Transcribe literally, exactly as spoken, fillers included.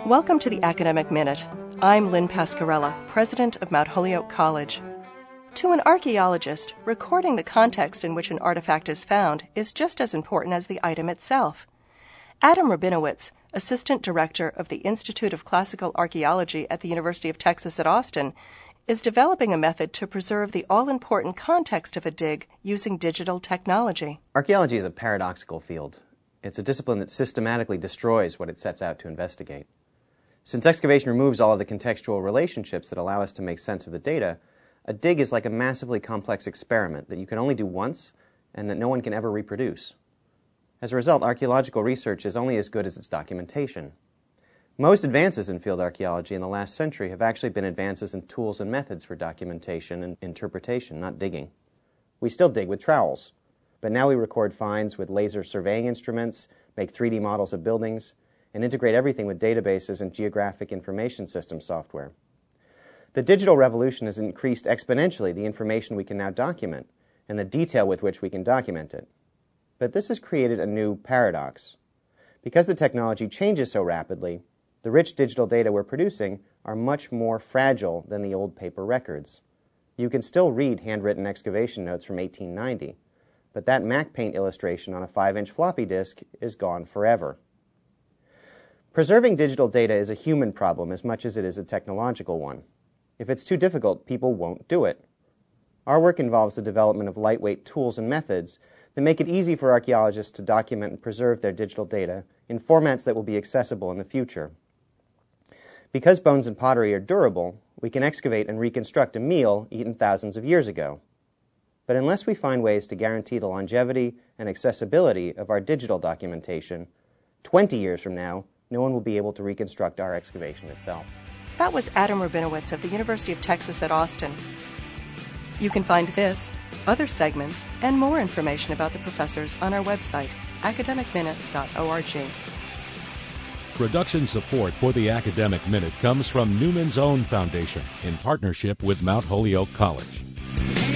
Welcome to the Academic Minute. I'm Lynn Pascarella, president of Mount Holyoke College. To an archaeologist, recording the context in which an artifact is found is just as important as the item itself. Adam Rabinowitz, assistant director of the Institute of Classical Archaeology at the University of Texas at Austin, is developing a method to preserve the all-important context of a dig using digital technology. Archaeology is a paradoxical field. It's a discipline that systematically destroys what it sets out to investigate. Since excavation removes all of the contextual relationships that allow us to make sense of the data, a dig is like a massively complex experiment that you can only do once and that no one can ever reproduce. As a result, archaeological research is only as good as its documentation. Most advances in field archaeology in the last century have actually been advances in tools and methods for documentation and interpretation, not digging. We still dig with trowels, but now we record finds with laser surveying instruments, make three D models of buildings, and integrate everything with databases and geographic information system software. The digital revolution has increased exponentially the information we can now document and the detail with which we can document it. But this has created a new paradox. Because the technology changes so rapidly, the rich digital data we're producing are much more fragile than the old paper records. You can still read handwritten excavation notes from eighteen ninety, but that MacPaint illustration on a five inch floppy disk is gone forever. Preserving digital data is a human problem as much as it is a technological one. If it's too difficult, people won't do it. Our work involves the development of lightweight tools and methods that make it easy for archaeologists to document and preserve their digital data in formats that will be accessible in the future. Because bones and pottery are durable, we can excavate and reconstruct a meal eaten thousands of years ago. But unless we find ways to guarantee the longevity and accessibility of our digital documentation, twenty years from now, no one will be able to reconstruct our excavation itself. That was Adam Rabinowitz of the University of Texas at Austin. You can find this, other segments, and more information about the professors on our website, academic minute dot org. Production support for the Academic Minute comes from Newman's Own Foundation in partnership with Mount Holyoke College.